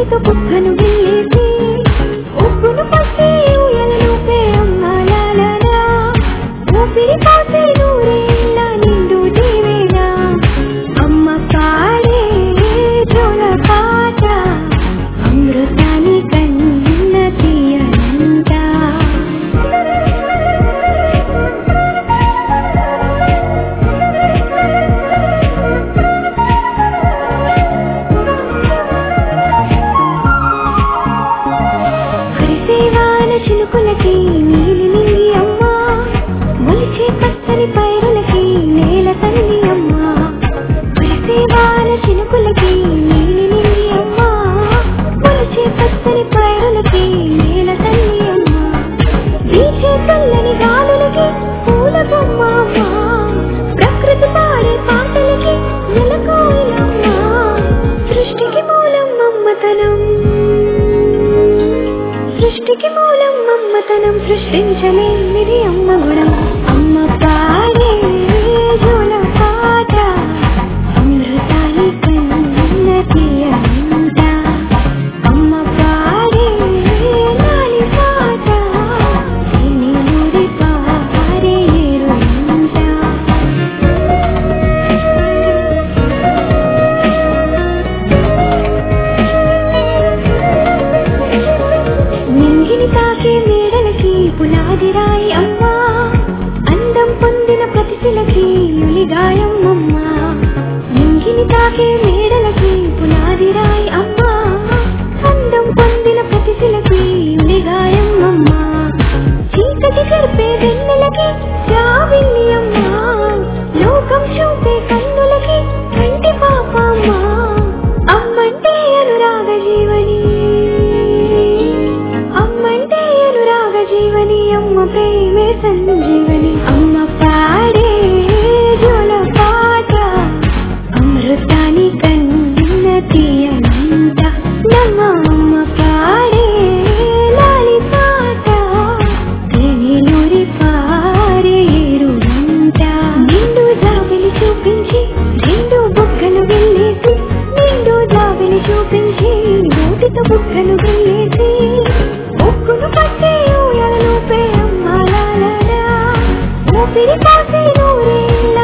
నోటితో బుగ్గను గిల్లేసి ఉప్పును పట్టి ఊయలలోపే అమ్మాలాలనా ఊపిరి పోసే నూరేళ్ళ నిండు జీవేనా అమ్మ పాడే జోల పాట అమృతాన్ని కన్న తీయనంట హరిసేవాన చిలుకులకి నీలి నింగి అమ్మ మొలిచే పచ్చని పైరులకి నేల తల్లి అమ్మ హరిసేవాన చిలుకులకి నీలి నింగి అమ్మ మొలిచే పచ్చని పైరులకి నేల తల్లి అమ్మ వీచే చల్లని గాలులకి పూల బొమ్మ అమ్మ ప్రకృతి పాడే పాటలకి నెలకోయిలమ్మ సృష్టికి మూలం మమ్మతనం సృష్టికి మూలం మమ్మతనం సృష్టించలేనిది అమ్మ గుణం అమ్మ పాడే జోల పాట అమృతాన్ని కన్న తీయనంట అమ్మ పాడే లాలి పాట నీలి పారే ఏరునంట నింగిని తాకే మేడలకి పునాది రాయి అమ్మా అందం పొందిన ప్రతిశిలకి ఉలిగాయం అమ్మా నింగిని తాకే మేడలకి పునాది రాయి అమ్మా అందం పొందిన ప్రతిశిలకి ఉలిగాయం అమ్మా చీకటి గర్పే వెన్నెలకి జావిల్లి అమ్మా లోకం చూపే కన్నులకి కంటి పాప అమ్మా అమ్మంటే అనురాగ జీవని అమ్మంటే అనురాగ జీవని అమ్మ ప్రేమే సంజీవని అమ్మ పాడే జోల పాట అమృతాన్ని కన్న తీయనంట నమ్మ అమ్మ పాడే లాలి పాట తేనెలూరి పారే ఏరునంట నిండు జాబిలి చూపించి రెండు బుగ్గలు వెళ్ళేసి నిండు జాబిలి చూపించి నోటితో బుగ్గలు వెళ్ళేసి ఉక్కును పట్టి ఊయలలోపే అమ్మాలాలనా ఊపిరి పోసే నూరేళ్ళ